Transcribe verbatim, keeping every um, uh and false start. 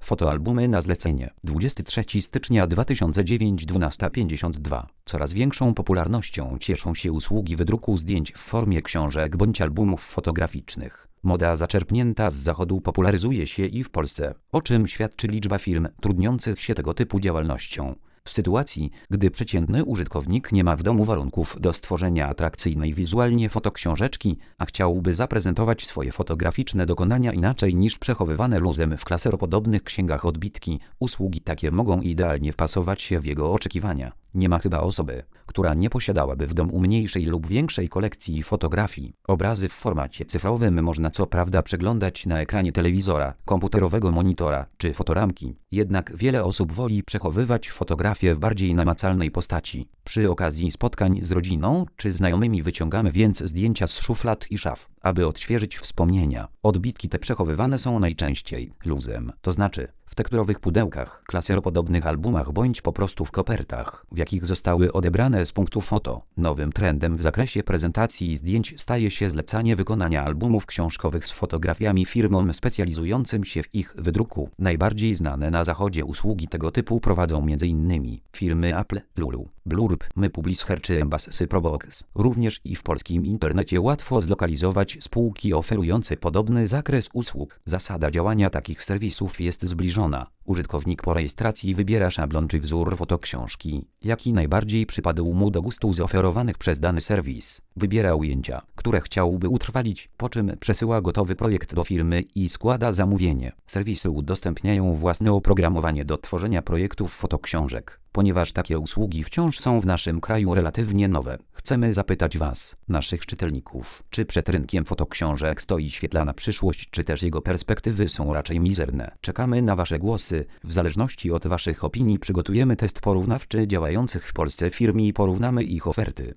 Fotoalbumy na zlecenie. dwudziestego trzeciego stycznia dwa tysiące dziewiątego, dwunasta pięćdziesiąt dwa. Coraz większą popularnością cieszą się usługi wydruku zdjęć w formie książek bądź albumów fotograficznych. Moda zaczerpnięta z zachodu popularyzuje się i w Polsce, o czym świadczy liczba firm trudniących się tego typu działalnością. W sytuacji, gdy przeciętny użytkownik nie ma w domu warunków do stworzenia atrakcyjnej wizualnie fotoksiążeczki, a chciałby zaprezentować swoje fotograficzne dokonania inaczej niż przechowywane luzem w klaseropodobnych księgach odbitki, usługi takie mogą idealnie wpasować się w jego oczekiwania. Nie ma chyba osoby, która nie posiadałaby w domu mniejszej lub większej kolekcji fotografii. Obrazy w formacie cyfrowym można co prawda przeglądać na ekranie telewizora, komputerowego monitora czy fotoramki, jednak wiele osób woli przechowywać fotografie w bardziej namacalnej postaci. Przy okazji spotkań z rodziną czy znajomymi wyciągamy więc zdjęcia z szuflad i szaf, aby odświeżyć wspomnienia. Odbitki te przechowywane są najczęściej luzem, to znaczy w tekturowych pudełkach, klaseropodobnych albumach bądź po prostu w kopertach, w jakich zostały odebrane z punktu foto. Nowym trendem w zakresie prezentacji zdjęć staje się zlecanie wykonania albumów książkowych z fotografiami firmom specjalizującym się w ich wydruku. Najbardziej znane na zachodzie usługi tego typu prowadzą między innymi firmy Apple, Lulu, Blurb, MyPubliSher czy Embassy Probox. Również i w polskim internecie łatwo zlokalizować spółki oferujące podobny zakres usług. Zasada działania takich serwisów jest zbliżona. Użytkownik po rejestracji wybiera szablon czy wzór fotoksiążki, jaki najbardziej przypadł mu do gustu z oferowanych przez dany serwis. Wybiera ujęcia, które chciałby utrwalić, po czym przesyła gotowy projekt do firmy i składa zamówienie. Serwisy udostępniają własne oprogramowanie do tworzenia projektów fotoksiążek. Ponieważ takie usługi wciąż są w naszym kraju relatywnie nowe, chcemy zapytać Was, naszych czytelników, czy przed rynkiem fotoksiążek stoi świetlana przyszłość, czy też jego perspektywy są raczej mizerne. Czekamy na Wasze głosy. W zależności od Waszych opinii przygotujemy test porównawczy działających w Polsce firm i porównamy ich oferty.